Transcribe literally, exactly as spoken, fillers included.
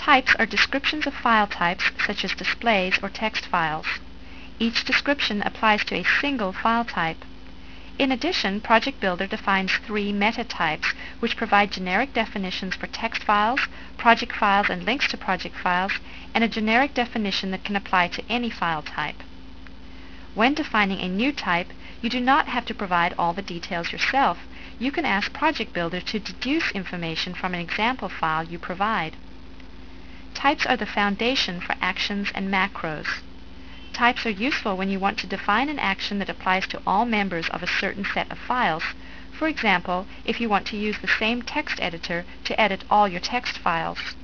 Types are descriptions of file types such as displays or text files. Each description applies to a single file type. In addition, Project Builder defines three meta types, which provide generic definitions for text files, project files and links to project files, and a generic definition that can apply to any file type. When defining a new type, you do not have to provide all the details yourself. You can ask Project Builder to deduce information from an example file you provide. Types are the foundation for actions and macros. Types are useful when you want to define an action that applies to all members of a certain set of files. For example, if you want to use the same text editor to edit all your text files.